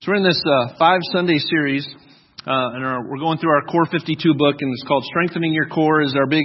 So we're in this 5-Sunday series, and we're going through our Core 52 book, and it's called Strengthening Your Core is our big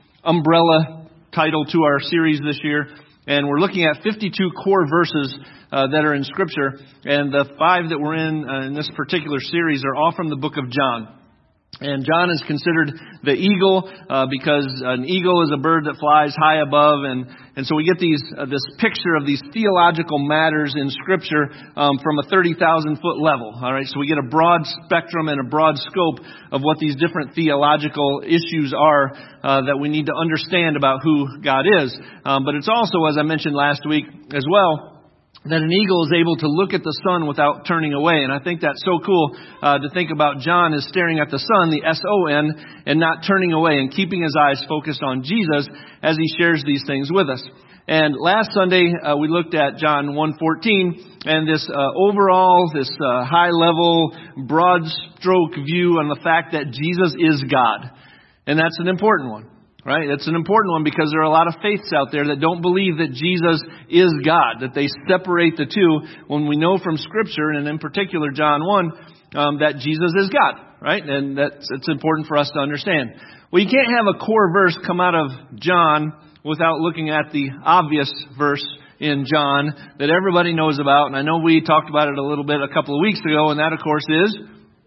umbrella title to our series this year. And we're looking at 52 core verses that are in Scripture, and the 5 that we're in this particular series are all from the book of John. And John is considered the eagle because an eagle is a bird that flies high above, and so we get this picture of these theological matters in Scripture from a 30,000-foot level. All right, so we get a broad spectrum and a broad scope of what these different theological issues are that we need to understand about who God is. But it's also, as I mentioned last week as well, that an eagle is able to look at the sun without turning away. And I think that's so cool to think about John as staring at the sun, the S-O-N, and not turning away and keeping his eyes focused on Jesus as he shares these things with us. And last Sunday, we looked at John 1:14 and this overall, this high-level, broad-stroke view on the fact that Jesus is God. And that's an important one. Right? It's an important one because there are a lot of faiths out there that don't believe that Jesus is God, that they separate the two when we know from Scripture, and in particular John 1, that Jesus is God. Right? And it's important for us to understand. Well, you can't have a core verse come out of John without looking at the obvious verse in John that everybody knows about. And I know we talked about it a little bit a couple of weeks ago, and that, of course, is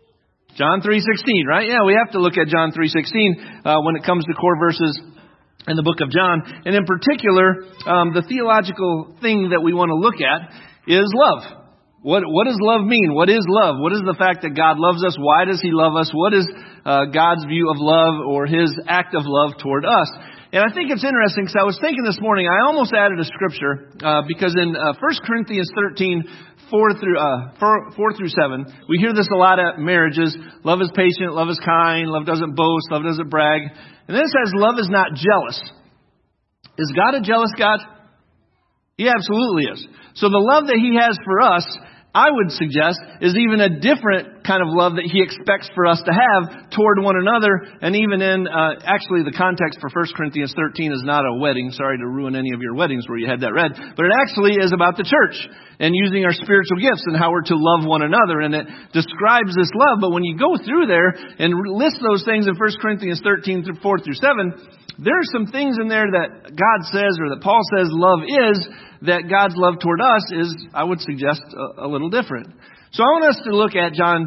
John 3:16, right? Yeah, we have to look at John 3:16 when it comes to core verses in the book of John. And in particular, the theological thing that we want to look at is love. What does love mean? What is love? What is the fact that God loves us? Why does He love us? What is God's view of love or His act of love toward us? And I think it's interesting because I was thinking this morning, I almost added a scripture because in 1 Corinthians 13, 4 through 7. We hear this a lot at marriages. Love is patient, love is kind, love doesn't boast, love doesn't brag. And then it says love is not jealous. Is God a jealous God? He absolutely is. So the love that He has for us, I would suggest, is even a different kind of love that He expects for us to have toward one another. And even in, actually the context for 1 Corinthians 13 is not a wedding. Sorry to ruin any of your weddings where you had that read. But it actually is about the church and using our spiritual gifts and how we're to love one another. And it describes this love. But when you go through there and list those things in 1 Corinthians 13 through 4 through 7, there are some things in there that God says or that Paul says love is, that God's love toward us is, I would suggest, a little different. So I want us to look at John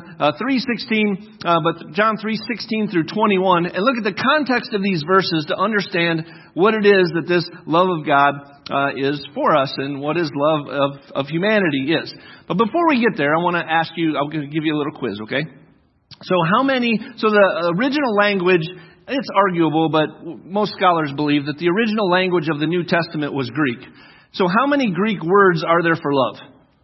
3:16, but John 3:16 through 21, and look at the context of these verses to understand what it is that this love of God is for us and what His love of humanity is. But before we get there, I want to ask you, I'm going to give you a little quiz, okay? So the original language, it's arguable, but most scholars believe that the original language of the New Testament was Greek. So how many Greek words are there for love?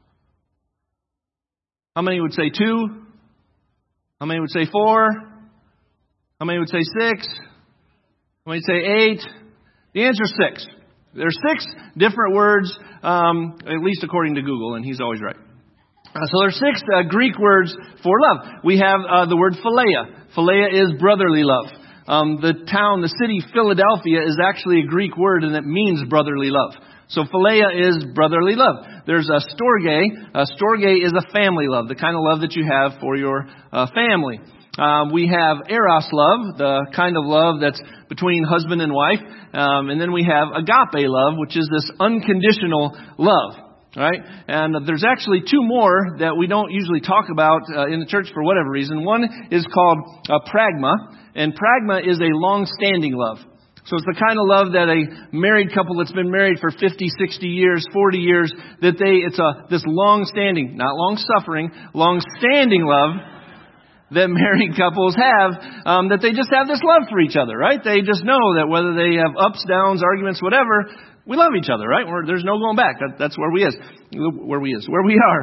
How many would say 2? How many would say 4? How many would say 6? How many would say 8? The answer is 6. There are 6 different words, at least according to Google, and he's always right. So there are 6 Greek words for love. We have the word philia. Philia is brotherly love. The city Philadelphia is actually a Greek word, and it means brotherly love. So philia is brotherly love. There's a storge. Storge is a family love, the kind of love that you have for your family. We have eros love, the kind of love that's between husband and wife. And then we have agape love, which is this unconditional love. Right? And there's actually 2 more that we don't usually talk about in the church for whatever reason. One is called pragma, and pragma is a long-standing love. So it's the kind of love that a married couple that's been married for 50, 60 years, 40 years, this long-standing, not long-suffering, long-standing love that married couples have, that they just have this love for each other, right? They just know that whether they have ups, downs, arguments, whatever, we love each other, right? There's no going back. That's where we are.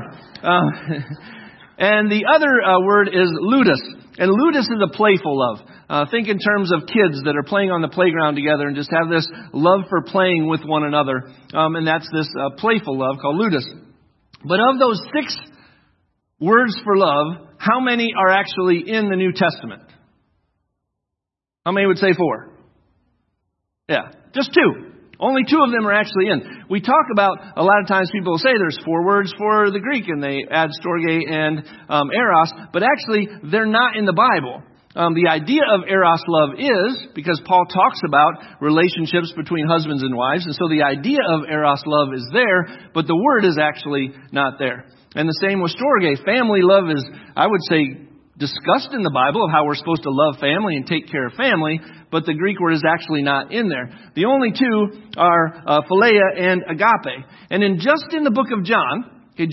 And the other word is ludus. And ludus is a playful love. Think in terms of kids that are playing on the playground together and just have this love for playing with one another. And that's this playful love called ludus. But of those 6 words for love, how many are actually in the New Testament? How many would say 4? Yeah, just 2. Only 2 of them are actually in. We talk about, a lot of times people will say there's 4 words for the Greek, and they add storge and eros, but actually they're not in the Bible. The idea of eros love is, because Paul talks about relationships between husbands and wives, and so the idea of eros love is there, but the word is actually not there. And the same with storge. Family love is, I would say, discussed in the Bible of how we're supposed to love family and take care of family, but the Greek word is actually not in there. The only 2 are philia and agape. And just in the book of John,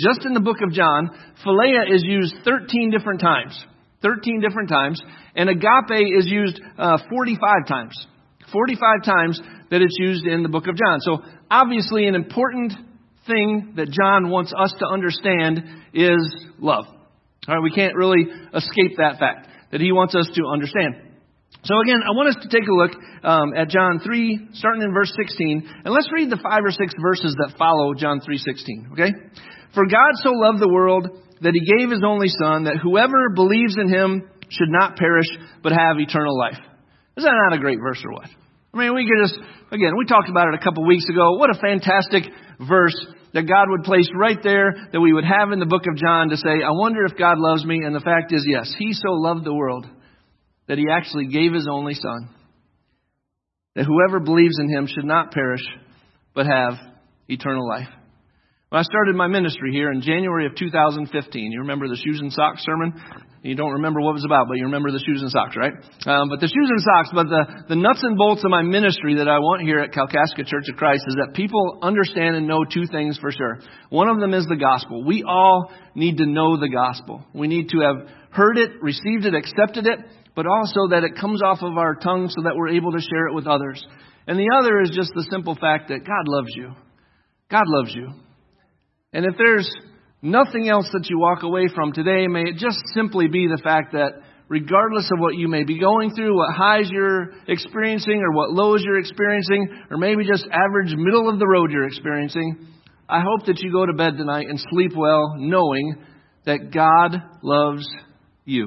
philia is used 13 different times. 13 different times. And agape is used 45 times. 45 times that it's used in the book of John. So obviously an important thing that John wants us to understand is love. All right, we can't really escape that fact that he wants us to understand. So again, I want us to take a look at John 3, starting in verse 16. And let's read the 5 or 6 verses that follow John 3:16. Okay? For God so loved the world that he gave his only Son, that whoever believes in him should not perish, but have eternal life. Is that not a great verse or what? I mean, we could just, again, we talked about it a couple weeks ago. What a fantastic verse that God would place right there, that we would have in the book of John to say, I wonder if God loves me. And the fact is, yes, he so loved the world that he actually gave his only Son, that whoever believes in him should not perish, but have eternal life. When I started my ministry here in January of 2015, you remember the shoes and socks sermon? You don't remember what it was about, but you remember the shoes and socks, right? But the shoes and socks, but the nuts and bolts of my ministry that I want here at Kalkaska Church of Christ is that people understand and know 2 things for sure. One of them is the gospel. We all need to know the gospel. We need to have heard it, received it, accepted it, but also that it comes off of our tongue so that we're able to share it with others. And the other is just the simple fact that God loves you. God loves you. And if there's nothing else that you walk away from today, may it just simply be the fact that regardless of what you may be going through, what highs you're experiencing or what lows you're experiencing, or maybe just average middle of the road you're experiencing, I hope that you go to bed tonight and sleep well knowing that God loves you.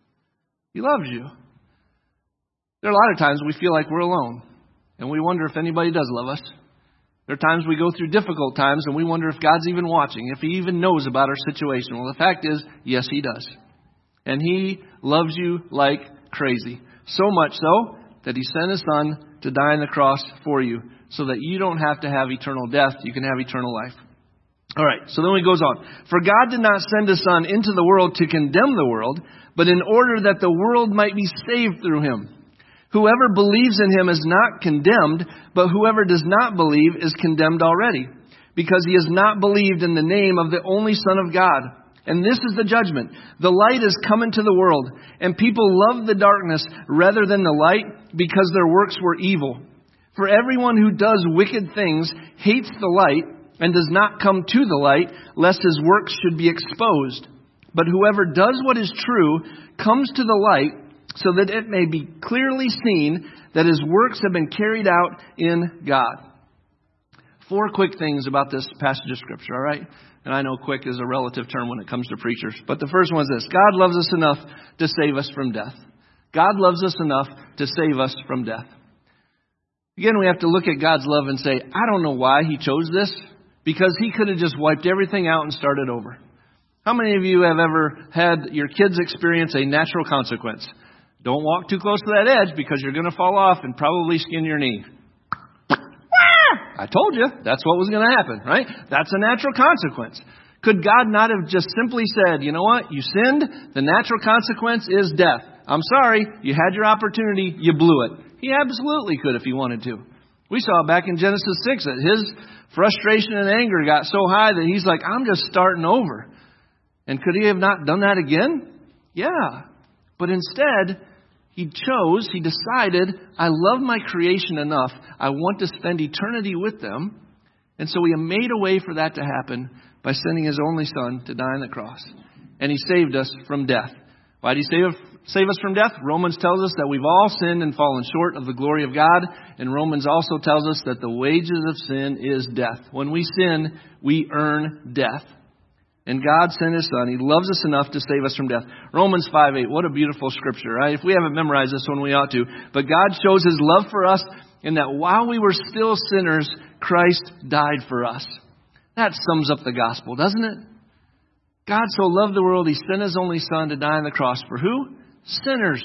He loves you. There are a lot of times we feel like we're alone and we wonder if anybody does love us. There are times we go through difficult times and we wonder if God's even watching, if he even knows about our situation. Well, the fact is, yes, he does. And he loves you like crazy. So much so that he sent his Son to die on the cross for you so that you don't have to have eternal death. You can have eternal life. All right, so then he goes on. For God did not send his Son into the world to condemn the world, but in order that the world might be saved through him. Whoever believes in him is not condemned, but whoever does not believe is condemned already, because he has not believed in the name of the only Son of God. And this is the judgment. The light is come into the world, and people love the darkness rather than the light, because their works were evil. For everyone who does wicked things hates the light and does not come to the light, lest his works should be exposed. But whoever does what is true comes to the light, so that it may be clearly seen that his works have been carried out in God. 4 quick things about this passage of Scripture, all right? And I know quick is a relative term when it comes to preachers. But the first one is this. God loves us enough to save us from death. God loves us enough to save us from death. Again, we have to look at God's love and say, I don't know why he chose this, because he could have just wiped everything out and started over. How many of you have ever had your kids experience a natural consequence? Don't walk too close to that edge because you're going to fall off and probably skin your knee. I told you that's what was going to happen, right? That's a natural consequence. Could God not have just simply said, you know what? You sinned. The natural consequence is death. I'm sorry. You had your opportunity. You blew it. He absolutely could if he wanted to. We saw back in Genesis 6 that his frustration and anger got so high that he's like, I'm just starting over. And could he have not done that again? Yeah. But instead, he decided, I love my creation enough. I want to spend eternity with them. And so he made a way for that to happen by sending his only Son to die on the cross. And he saved us from death. Why did he save us from death? Romans tells us that we've all sinned and fallen short of the glory of God. And Romans also tells us that the wages of sin is death. When we sin, we earn death. And God sent his Son. He loves us enough to save us from death. Romans 5:8. What a beautiful scripture, right? If we haven't memorized this one, we ought to. But God shows his love for us in that while we were still sinners, Christ died for us. That sums up the gospel, doesn't it? God so loved the world, He sent His only Son to die on the cross. For who? Sinners.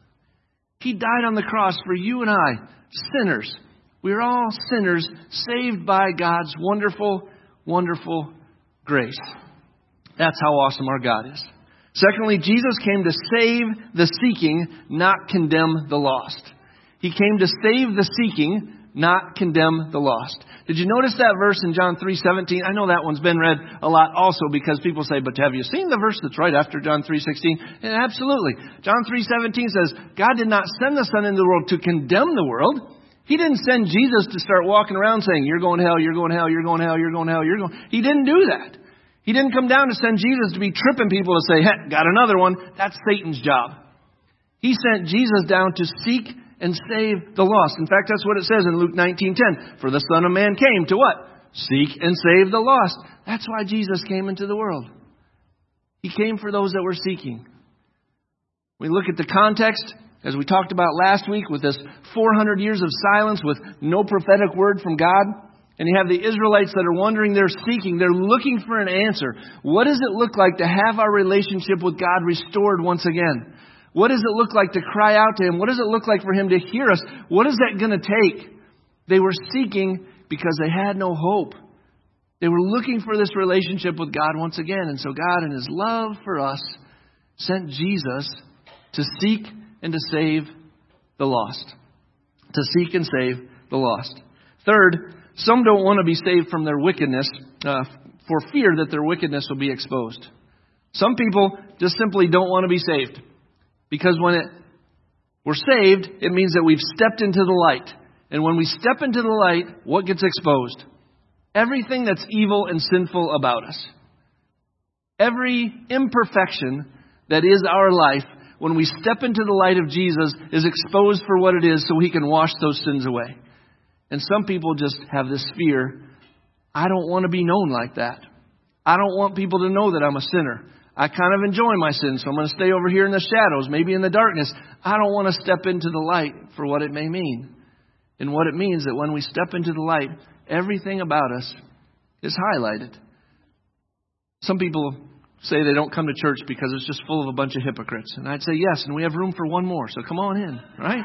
He died on the cross for you and I, sinners. We're all sinners saved by God's wonderful, wonderful grace. That's how awesome our God is. Secondly, Jesus came to save the seeking, not condemn the lost. He came to save the seeking, not condemn the lost. Did you notice that verse in John 3:17? I know that one's been read a lot also because people say, but have you seen the verse that's right after John 3:16? And absolutely. John 3:17 says, God did not send the Son into the world to condemn the world. He didn't send Jesus to start walking around saying, you're going to hell, you're going to hell, you're going to hell, you're going to hell, you're going. He didn't do that. He didn't come down to send Jesus to be tripping people to say, hey, got another one. That's Satan's job. He sent Jesus down to seek and save the lost. In fact, that's what it says in Luke 19:10. For the Son of Man came to what? Seek and save the lost. That's why Jesus came into the world. He came for those that were seeking. We look at the context, as we talked about last week, with this 400 years of silence with no prophetic word from God. And you have the Israelites that are wondering, they're seeking, they're looking for an answer. What does it look like to have our relationship with God restored once again? What does it look like to cry out to Him? What does it look like for Him to hear us? What is that going to take? They were seeking because they had no hope. They were looking for this relationship with God once again. And so God, in His love for us, sent Jesus to seek and to save the lost. To seek and save the lost. Third, some don't want to be saved from their wickedness for fear that their wickedness will be exposed. Some people just simply don't want to be saved. Because when we're saved, it means that we've stepped into the light. And when we step into the light, what gets exposed? Everything that's evil and sinful about us. Every imperfection that is our life, when we step into the light of Jesus, is exposed for what it is so He can wash those sins away. And some people just have this fear. I don't want to be known like that. I don't want people to know that I'm a sinner. I kind of enjoy my sin, so I'm going to stay over here in the shadows, maybe in the darkness. I don't want to step into the light for what it may mean. And what it means that when we step into the light, everything about us is highlighted. Some people say they don't come to church because it's just full of a bunch of hypocrites. And I'd say yes, and we have room for one more, so come on in, right?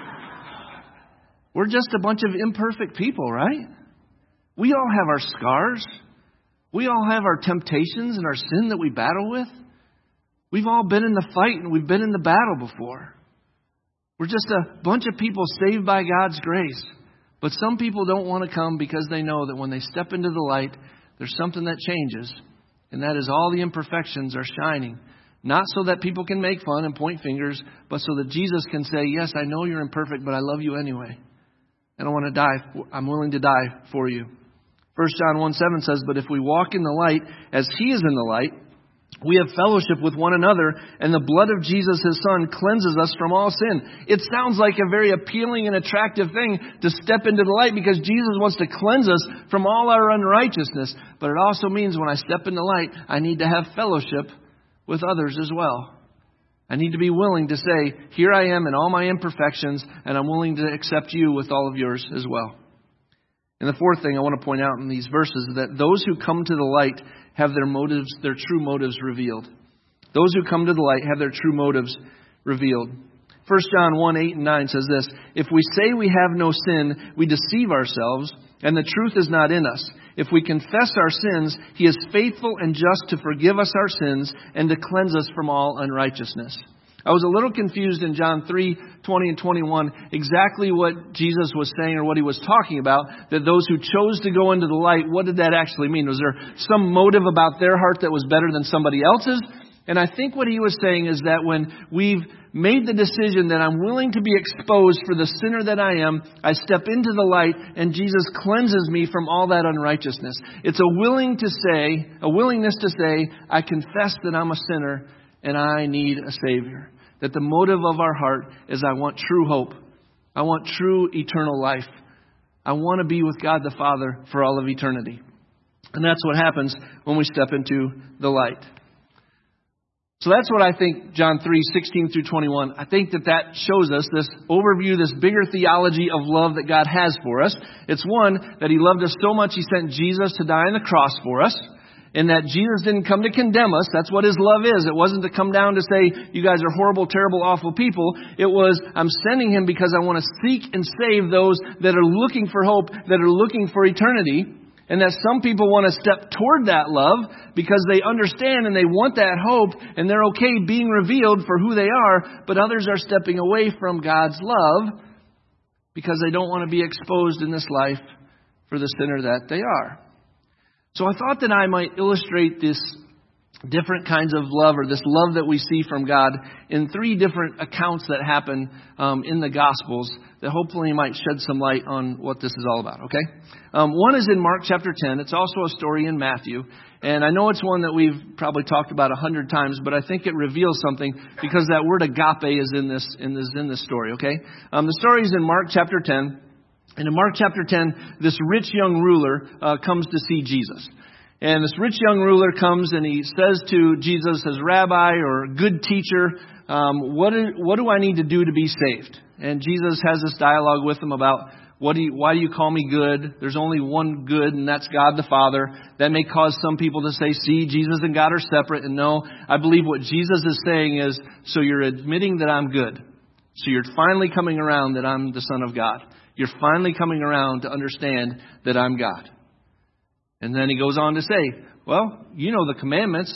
We're just a bunch of imperfect people, right? We all have our scars. We all have our temptations and our sin that we battle with. We've all been in the fight and we've been in the battle before. We're just a bunch of people saved by God's grace. But some people don't want to come because they know that when they step into the light, there's something that changes. And that is all the imperfections are shining. Not so that people can make fun and point fingers, but so that Jesus can say, yes, I know you're imperfect, but I love you anyway. And I want to die. I'm willing to die for you. 1 John 1:7 says, but if we walk in the light as He is in the light, we have fellowship with one another, and the blood of Jesus, His Son, cleanses us from all sin. It sounds like a very appealing and attractive thing to step into the light because Jesus wants to cleanse us from all our unrighteousness. But it also means when I step in the light, I need to have fellowship with others as well. I need to be willing to say, here I am in all my imperfections, and I'm willing to accept you with all of yours as well. And the fourth thing I want to point out in these verses is that those who come to the light have their motives, their true motives revealed. Those who come to the light have their true motives revealed. 1 John 1:8-9 says this, if we say we have no sin, we deceive ourselves, and the truth is not in us. If we confess our sins, He is faithful and just to forgive us our sins and to cleanse us from all unrighteousness. I was a little confused in John 3:20 and 21 exactly what Jesus was saying or what He was talking about, that those who chose to go into the light, what did that actually mean? Was there some motive about their heart that was better than somebody else's? And I think what He was saying is that when we've made the decision that I'm willing to be exposed for the sinner that I am, I step into the light and Jesus cleanses me from all that unrighteousness. It's a willingness to say, I confess that I'm a sinner and I need a Savior. That the motive of our heart is I want true hope. I want true eternal life. I want to be with God the Father for all of eternity. And that's what happens when we step into the light. So that's what I think John 3:16 through 21. I think that shows us this overview, this bigger theology of love that God has for us. It's one, that He loved us so much He sent Jesus to die on the cross for us. And that Jesus didn't come to condemn us. That's what His love is. It wasn't to come down to say, you guys are horrible, terrible, awful people. It was, I'm sending Him because I want to seek and save those that are looking for hope, that are looking for eternity. And that some people want to step toward that love because they understand and they want that hope and they're okay being revealed for who they are. But others are stepping away from God's love because they don't want to be exposed in this life for the sinner that they are. So I thought that I might illustrate this different kinds of love, or this love that we see from God, in 3 different accounts that happen in the Gospels that hopefully might shed some light on what this is all about, okay? One is in Mark chapter 10. It's also a story in Matthew. And I know it's one that we've probably talked about 100 times, but I think it reveals something because that word agape is in this story, okay? The story is in Mark chapter 10. And in Mark chapter 10, this rich young ruler comes to see Jesus. And this rich young ruler comes and he says to Jesus, as Rabbi or good teacher, what do I need to do to be saved? And Jesus has this dialogue with him about, why do you call me good? There's only one good, and that's God the Father. That may cause some people to say, see, Jesus and God are separate. And no, I believe what Jesus is saying is, so you're admitting that I'm good. So you're finally coming around that I'm the Son of God. You're finally coming around to understand that I'm God. And then he goes on to say, well, you know the commandments.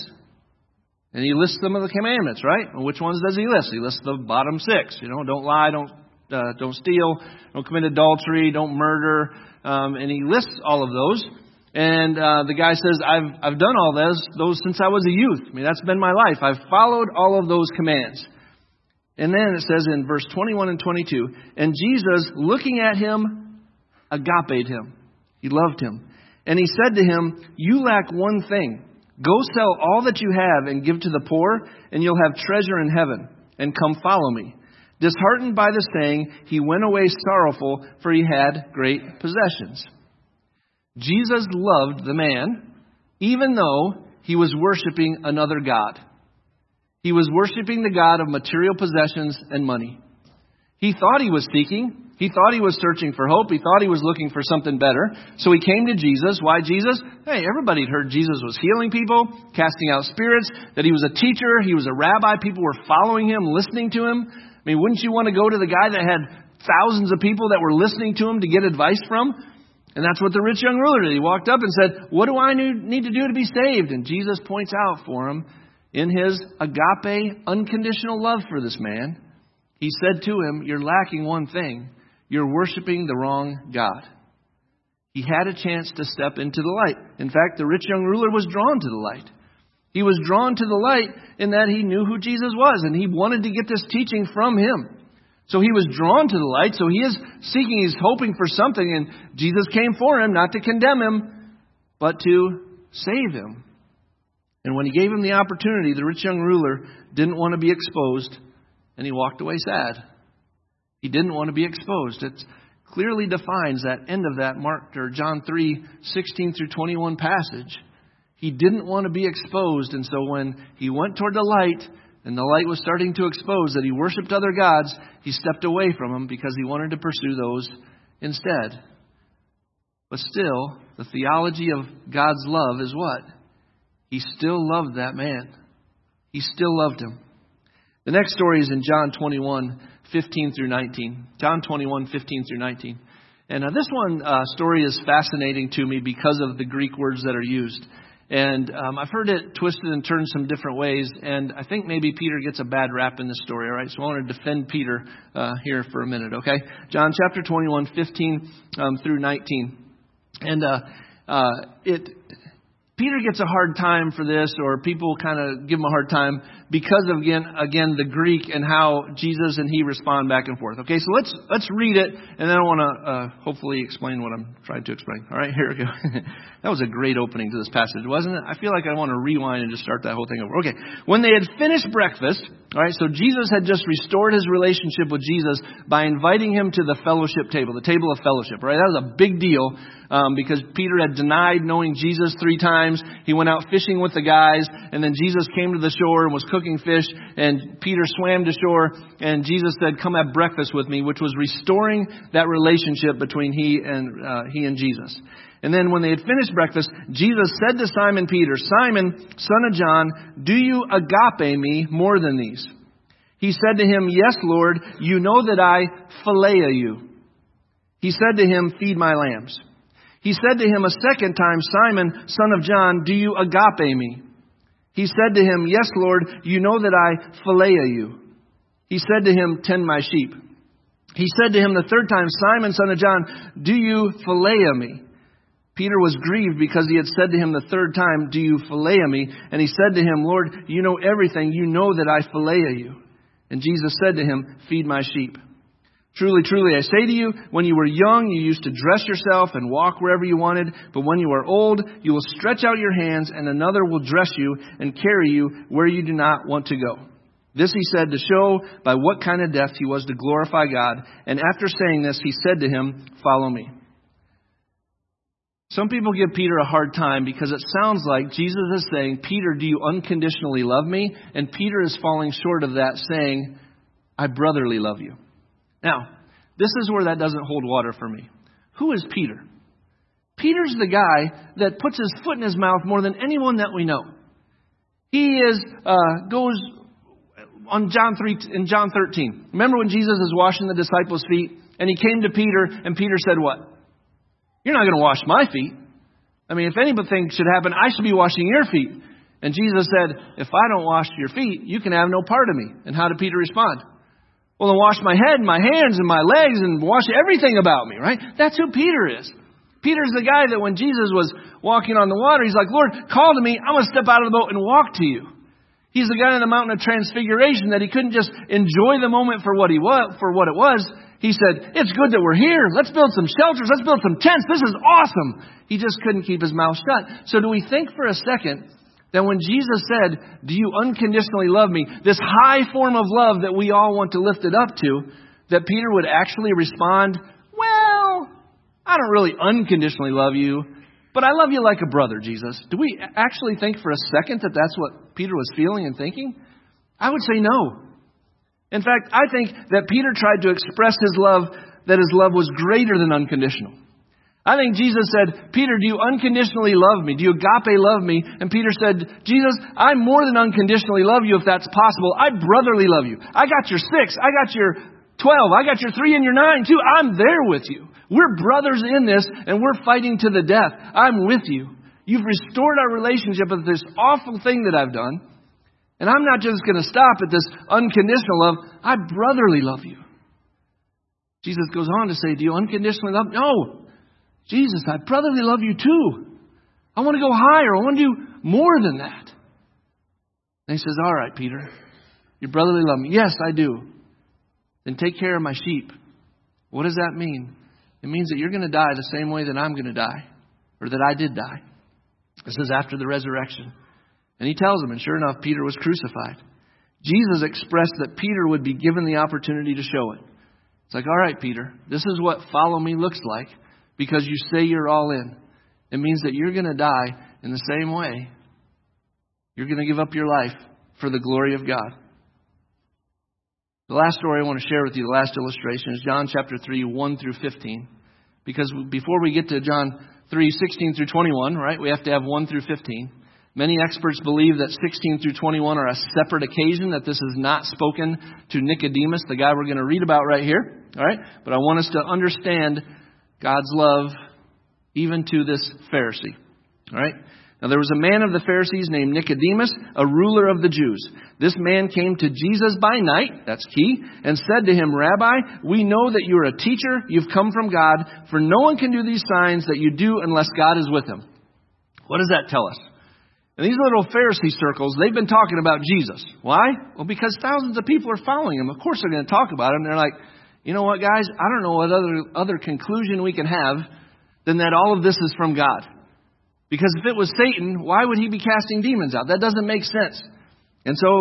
And he lists some of the commandments, right? Well, which ones does he list? He lists the bottom 6. Don't lie, don't steal, don't commit adultery, don't murder. And he lists all of those. And the guy says, I've done all those since I was a youth. I mean, that's been my life. I've followed all of those commands. And then it says in verse 21 and 22, and Jesus, looking at him, agape'd him. He loved him. And he said to him, you lack one thing. Go sell all that you have and give to the poor, and you'll have treasure in heaven. And come follow me. Disheartened by the saying, he went away sorrowful, for he had great possessions. Jesus loved the man, even though he was worshiping another god. He was worshiping the god of material possessions and money. He thought he was seeking. He thought he was searching for hope. He thought he was looking for something better. So he came to Jesus. Why Jesus? Hey, everybody had heard Jesus was healing people, casting out spirits, that he was a teacher, he was a rabbi. People were following him, listening to him. I mean, wouldn't you want to go to the guy that had thousands of people that were listening to him to get advice from? And that's what the rich young ruler did. He walked up and said, what do I need to do to be saved? And Jesus points out for him, in his agape, unconditional love for this man, he said to him, you're lacking one thing. You're worshiping the wrong God. He had a chance to step into the light. In fact, the rich young ruler was drawn to the light. He was drawn to the light in that he knew who Jesus was, and he wanted to get this teaching from him. So he was drawn to the light. So he is seeking, he's hoping for something, and Jesus came for him, not to condemn him, but to save him. And when he gave him the opportunity, the rich young ruler didn't want to be exposed, and he walked away sad. He didn't want to be exposed. It clearly defines that end of that Mark or John 3:16 through 21 passage. He didn't want to be exposed, and so when he went toward the light, and the light was starting to expose that he worshipped other gods, he stepped away from them because he wanted to pursue those instead. But still, the theology of God's love is what? He still loved that man. He still loved him. The next story is in John 21:15 through 19. John 21:15 through 19. And this one story is fascinating to me because of the Greek words that are used. And I've heard it twisted and turned some different ways. And I think maybe Peter gets a bad rap in this story, all right? So I want to defend Peter here for a minute, okay? John chapter 21:15 through 19. And Peter gets a hard time for this, or people kind of give him a hard time because of, again, the Greek and how Jesus and he respond back and forth. Okay, so let's read it, and then I want to hopefully explain what I'm trying to explain. All right, here we go. That was a great opening to this passage, wasn't it? I feel like I want to rewind and just start that whole thing over. Okay, when they had finished breakfast, All right, so Jesus had just restored his relationship with Jesus by inviting him to the fellowship table, the table of fellowship, right? That was a big deal because Peter had denied knowing Jesus 3 times. He went out fishing with the guys, and then Jesus came to the shore and was cooking fish, and Peter swam to shore, and Jesus said, "Come have breakfast with me," which was restoring that relationship between he and Jesus. And then when they had finished breakfast, Jesus said to Simon Peter, "Simon, son of John, do you agape me more than these?" He said to him, "Yes, Lord, you know that I philea you." He said to him, "Feed my lambs." He said to him a second time, "Simon, son of John, do you agape me?" He said to him, "Yes, Lord, you know that I philea you." He said to him, "Tend my sheep." He said to him the third time, "Simon, son of John, do you philea me?" Peter was grieved because he had said to him the third time, "Do you philea me?" And he said to him, "Lord, you know everything. You know that I philea you." And Jesus said to him, "Feed my sheep. Truly, truly, I say to you, when you were young, you used to dress yourself and walk wherever you wanted. But when you are old, you will stretch out your hands, and another will dress you and carry you where you do not want to go." This he said to show by what kind of death he was to glorify God. And after saying this, he said to him, "Follow me." Some people give Peter a hard time because it sounds like Jesus is saying, "Peter, do you unconditionally love me?" And Peter is falling short of that, saying, "I brotherly love you." Now, this is where that doesn't hold water for me. Who is Peter? Peter's the guy that puts his foot in his mouth more than anyone that we know. He goes on in John 13. Remember when Jesus is washing the disciples' feet, and he came to Peter, and Peter said what? "You're not going to wash my feet. I mean, if anything should happen, I should be washing your feet." And Jesus said, "If I don't wash your feet, you can have no part of me." And how did Peter respond? "Well, then wash my head and my hands and my legs and wash everything about me," right? That's who Peter is. Peter's the guy that when Jesus was walking on the water, he's like, "Lord, call to me. I'm going to step out of the boat and walk to you." He's the guy on the mountain of transfiguration that he couldn't just enjoy the moment for what it was. He said, "It's good that we're here. Let's build some shelters. Let's build some tents. This is awesome." He just couldn't keep his mouth shut. So do we think for a second that when Jesus said, "Do you unconditionally love me?" this high form of love that we all want to lift it up to, that Peter would actually respond, "Well, I don't really unconditionally love you, but I love you like a brother, Jesus"? Do we actually think for a second that that's what Peter was feeling and thinking? I would say no. In fact, I think that Peter tried to express his love, that his love was greater than unconditional. I think Jesus said, "Peter, do you unconditionally love me? Do you agape love me?" And Peter said, "Jesus, I more than unconditionally love you if that's possible. I brotherly love you. I got your 6. I got your 12. I got your 3 and your 9 too. I'm there with you. We're brothers in this, and we're fighting to the death. I'm with you. You've restored our relationship with this awful thing that I've done. And I'm not just going to stop at this unconditional love. I brotherly love you." Jesus goes on to say, "Do you unconditionally love me?" "No, Jesus, I brotherly love you too. I want to go higher. I want to do more than that." And he says, "All right, Peter, you brotherly love me." "Yes, I do." "Then take care of my sheep." What does that mean? It means that you're going to die the same way that I'm going to die, or that I did die. This is after the resurrection. And he tells him, and sure enough, Peter was crucified. Jesus expressed that Peter would be given the opportunity to show it. It's like, "All right, Peter, this is what follow me looks like because you say you're all in." It means that you're going to die in the same way. You're going to give up your life for the glory of God. The last story I want to share with you, the last illustration, is John chapter 3, 1 through 15. Because before we get to John 3, 16 through 21, right, we have to have 1 through 15. Many experts believe that 16 through 21 are a separate occasion, that this is not spoken to Nicodemus, the guy we're going to read about right here. All right? But I want us to understand God's love even to this Pharisee. All right? Now there was a man of the Pharisees named Nicodemus, a ruler of the Jews. This man came to Jesus by night, that's key, and said to him, "Rabbi, we know that you are a teacher, you've come from God, for no one can do these signs that you do unless God is with him." What does that tell us? In these little Pharisee circles, they've been talking about Jesus. Why? Well, because thousands of people are following him. Of course they're going to talk about him. They're like, "You know what, guys? I don't know what other conclusion we can have than that all of this is from God. Because if it was Satan, why would he be casting demons out? That doesn't make sense." And so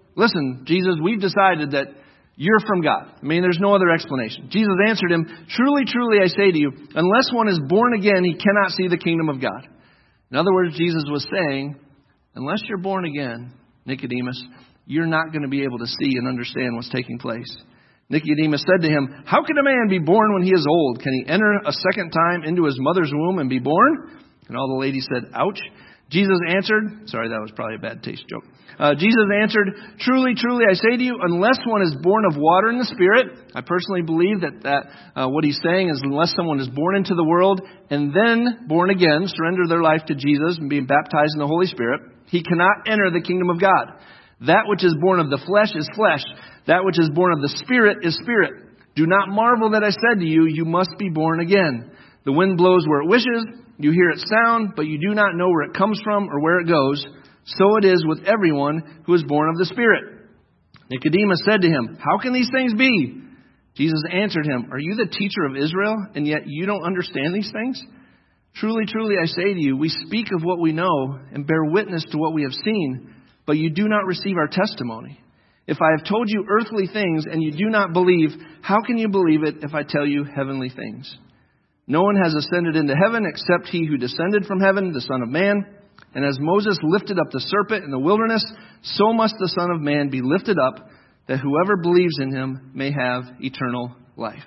listen, Jesus, we've decided that you're from God. I mean, there's no other explanation. Jesus answered him, truly, truly, I say to you, unless one is born again, he cannot see the kingdom of God. In other words, Jesus was saying, unless you're born again, Nicodemus, you're not going to be able to see and understand what's taking place. Nicodemus said to him, how can a man be born when he is old? Can he enter a second time into his mother's womb and be born? And all the ladies said, ouch. Jesus answered, sorry, that was probably a bad taste joke. Jesus answered, truly, truly, I say to you, unless one is born of water and the Spirit, I personally believe that what he's saying is unless someone is born into the world and then born again, surrender their life to Jesus and being baptized in the Holy Spirit, he cannot enter the kingdom of God. That which is born of the flesh is flesh. That which is born of the Spirit is spirit. Do not marvel that I said to you, you must be born again. The wind blows where it wishes. You hear its sound, but you do not know where it comes from or where it goes. So it is with everyone who is born of the Spirit. Nicodemus said to him, how can these things be? Jesus answered him, are you the teacher of Israel, and yet you don't understand these things? Truly, truly, I say to you, we speak of what we know and bear witness to what we have seen, but you do not receive our testimony. If I have told you earthly things and you do not believe, how can you believe it if I tell you heavenly things? No one has ascended into heaven except he who descended from heaven, the Son of Man. And as Moses lifted up the serpent in the wilderness, so must the Son of Man be lifted up, that whoever believes in him may have eternal life.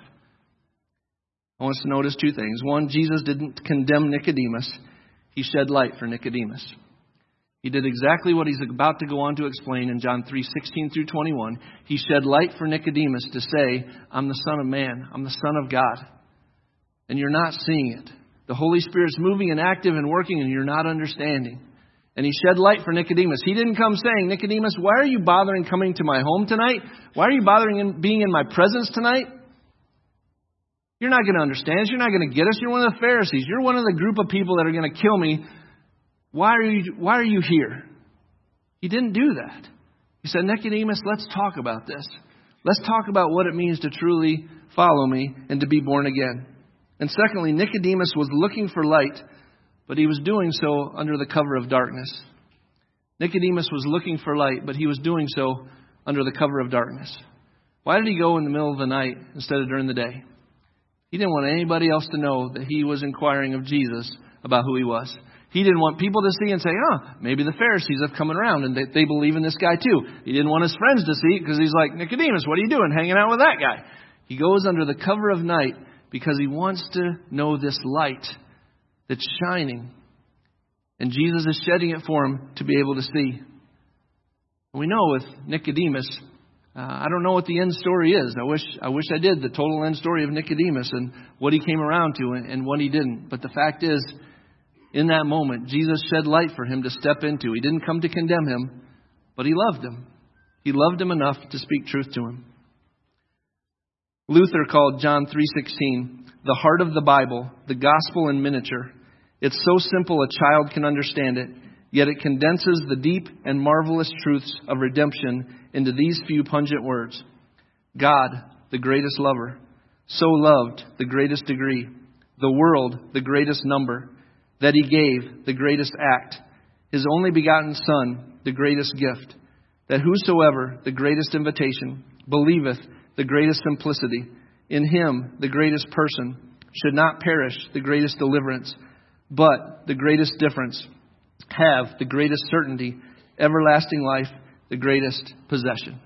I want us to notice two things. One, Jesus didn't condemn Nicodemus. He shed light for Nicodemus. He did exactly what he's about to go on to explain in John 3:16 through 21. He shed light for Nicodemus to say, I'm the Son of Man. I'm the Son of God. And you're not seeing it. The Holy Spirit's moving and active and working, and you're not understanding. And he shed light for Nicodemus. He didn't come saying, Nicodemus, why are you bothering coming to my home tonight? Why are you bothering being in my presence tonight? You're not going to understand us. You're not going to get us. You're one of the Pharisees. You're one of the group of people that are going to kill me. Why are you here? He didn't do that. He said, Nicodemus, let's talk about this. Let's talk about what it means to truly follow me and to be born again. And secondly, Nicodemus was looking for light, but he was doing so under the cover of darkness. Nicodemus was looking for light, but he was doing so under the cover of darkness. Why did he go in the middle of the night instead of during the day? He didn't want anybody else to know that he was inquiring of Jesus about who he was. He didn't want people to see and say, maybe the Pharisees have come around and they believe in this guy too. He didn't want his friends to see it because he's like, Nicodemus, what are you doing hanging out with that guy? He goes under the cover of night because he wants to know this light that's shining. And Jesus is shedding it for him to be able to see. And we know with Nicodemus, I don't know what the end story is. I wish I did the total end story of Nicodemus and what he came around to and what he didn't. But the fact is, in that moment, Jesus shed light for him to step into. He didn't come to condemn him, but he loved him. He loved him enough to speak truth to him. Luther called John 3:16 the heart of the Bible, the gospel in miniature. It's so simple a child can understand it, yet it condenses the deep and marvelous truths of redemption into these few pungent words. God, the greatest lover, so loved the greatest degree, the world, the greatest number, that he gave the greatest act, his only begotten Son, the greatest gift, that whosoever, the greatest invitation, believeth the greatest simplicity, in him, the greatest person, should not perish the greatest deliverance, but the greatest difference, have the greatest certainty, everlasting life, the greatest possession.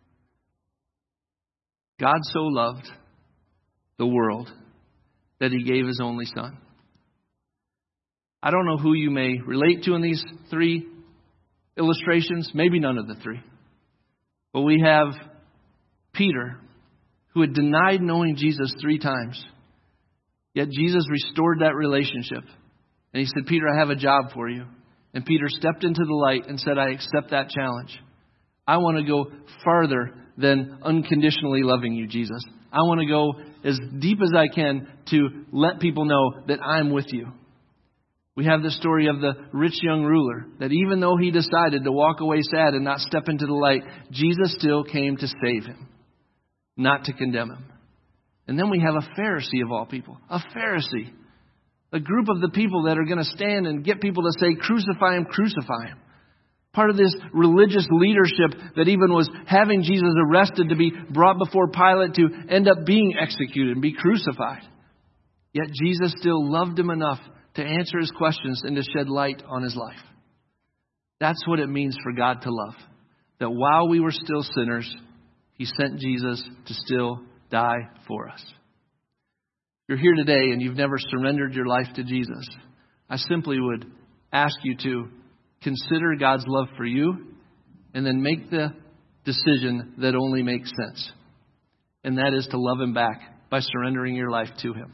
God so loved the world that he gave his only Son. I don't know who you may relate to in these three illustrations, maybe none of the three. But we have Peter, who had denied knowing Jesus 3 times. Yet Jesus restored that relationship. And he said, Peter, I have a job for you. And Peter stepped into the light and said, I accept that challenge. I want to go farther than unconditionally loving you, Jesus. I want to go as deep as I can to let people know that I'm with you. We have the story of the rich young ruler, that even though he decided to walk away sad and not step into the light, Jesus still came to save him, not to condemn him. And then we have a Pharisee of all people, a Pharisee, a group of the people that are going to stand and get people to say, crucify him, crucify him. Part of this religious leadership that even was having Jesus arrested to be brought before Pilate to end up being executed and be crucified. Yet Jesus still loved him enough to answer his questions and to shed light on his life. That's what it means for God to love. That while we were still sinners, he sent Jesus to still die for us. If you're here today and you've never surrendered your life to Jesus, I simply would ask you to consider God's love for you and then make the decision that only makes sense. And that is to love him back by surrendering your life to him.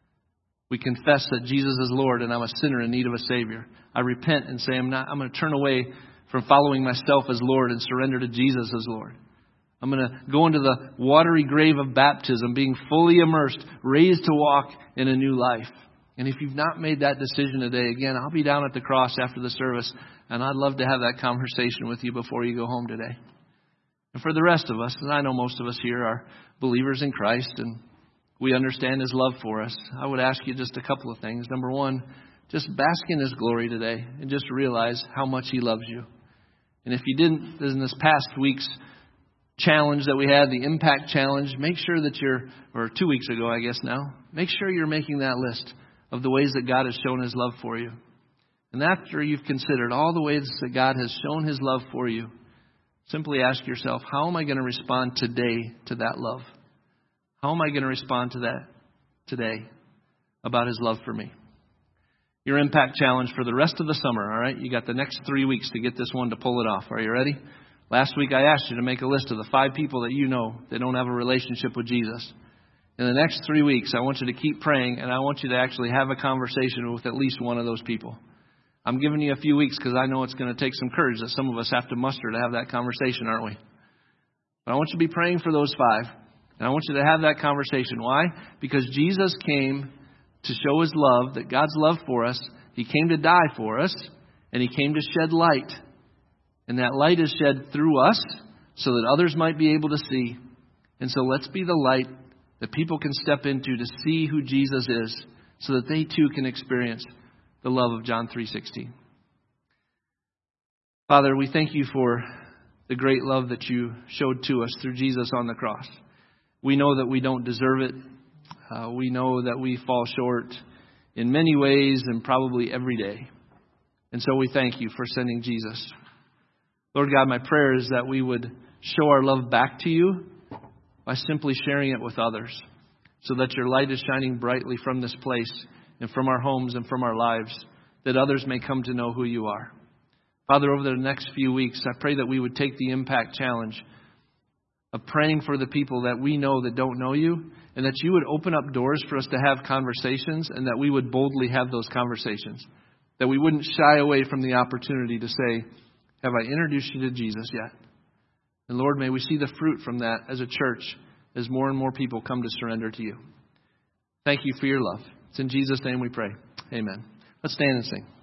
We confess that Jesus is Lord and I'm a sinner in need of a Savior. I repent and say I'm going to turn away from following myself as Lord and surrender to Jesus as Lord. I'm going to go into the watery grave of baptism, being fully immersed, raised to walk in a new life. And if you've not made that decision today, again, I'll be down at the cross after the service, and I'd love to have that conversation with you before you go home today. And for the rest of us, and I know most of us here are believers in Christ, and we understand his love for us, I would ask you just a couple of things. Number one, just bask in his glory today and just realize how much he loves you. And if you didn't, in this past week's challenge that we had, the Impact Challenge, make sure that or 2 weeks ago, I guess now, make sure you're making that list of the ways that God has shown his love for you. And after you've considered all the ways that God has shown his love for you, simply ask yourself, how am I going to respond today to that love? How am I going to respond to that today about his love for me? Your Impact Challenge for the rest of the summer, all right? You got the next 3 weeks to get this one to pull it off. Are you ready? Last week I asked you to make a list of the 5 people that you know that don't have a relationship with Jesus. In the next 3 weeks, I want you to keep praying, and I want you to actually have a conversation with at least one of those people. I'm giving you a few weeks because I know it's going to take some courage that some of us have to muster to have that conversation, aren't we? But I want you to be praying for those 5, and I want you to have that conversation. Why? Because Jesus came to show his love, that God's love for us. He came to die for us, and he came to shed light. And that light is shed through us so that others might be able to see. And so let's be the light that people can step into to see who Jesus is so that they too can experience the love of John 3:16. Father, we thank you for the great love that you showed to us through Jesus on the cross. We know that we don't deserve it. We know that we fall short in many ways and probably every day. And so we thank you for sending Jesus. Lord God, my prayer is that we would show our love back to you by simply sharing it with others so that your light is shining brightly from this place and from our homes and from our lives, that others may come to know who you are. Father, over the next few weeks, I pray that we would take the Impact Challenge of praying for the people that we know that don't know you, and that you would open up doors for us to have conversations, and that we would boldly have those conversations, that we wouldn't shy away from the opportunity to say, have I introduced you to Jesus yet? And Lord, may we see the fruit from that as a church as more and more people come to surrender to you. Thank you for your love. It's in Jesus' name we pray. Amen. Let's stand and sing.